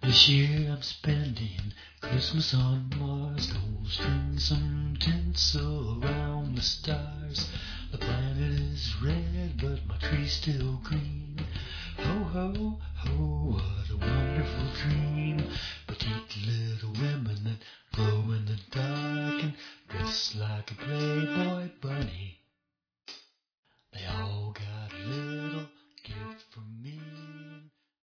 This year I'm spending Christmas on Mars. Gonna string some tinsel around the stars. The planet is red, but my tree's still green. Ho, ho, ho, what a wonderful dream. Petite little